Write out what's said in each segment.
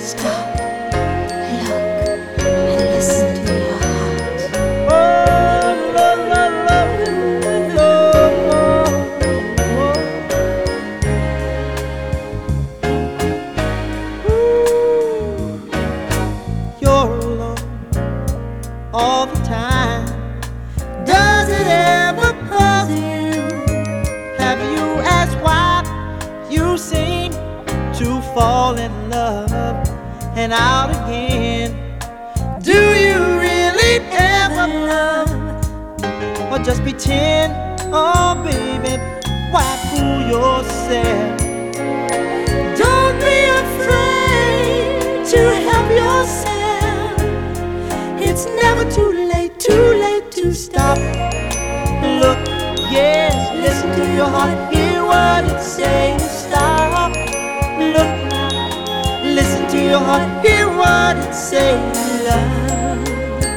Stop, look, and listen to your heart. Oh, love, love, love, love. Ooh. You're alone all the time. Does it ever puzzle you? Have you asked why you seem to fall in love and out again? Do you really ever love, or just pretend? Oh baby, why fool yourself? Don't be afraid to help yourself. It's never too late to stop. Look, yes, listen to your heart, hear what it says. Stop, look now, listen to your heart, hear what it says. Love,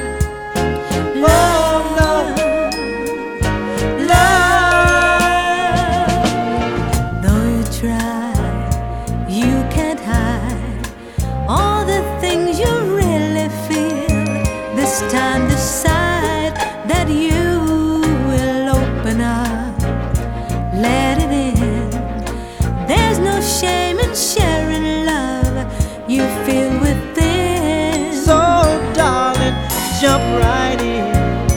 oh, love, love. Though you try, you can't hide all the things you really feel. This time decide that you will open up, let it in. There's no shame in sharing love you feel within. So darling, jump right in,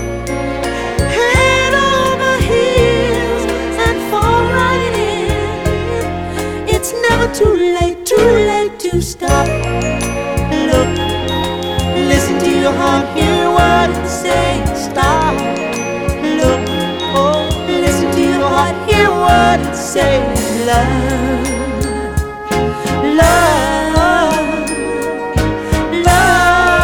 head over heels and fall right in. It's never too late to stop. Look, listen to your heart, hear what it says. Stop, look, oh, listen to your heart, hear what it says. Love, love, love.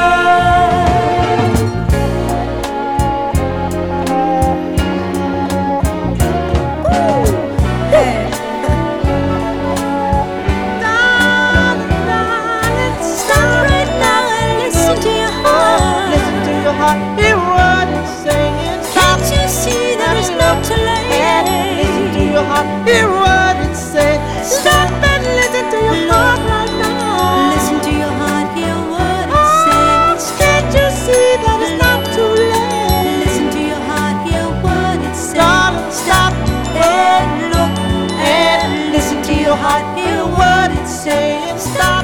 Ooh, hey. Darling, darling, stop right now and listen to your heart. Listen to your heart, hear what it's saying. Stop. Can't you see that it's not too late? Listen to your heart, hear what it says. Stop and listen to your heart right now. Listen to your heart, hear what it says. Can't you see that it's not too late? Listen to your heart, hear what it says. Darling, stop and look and listen to your heart, hear what it's saying. Stop.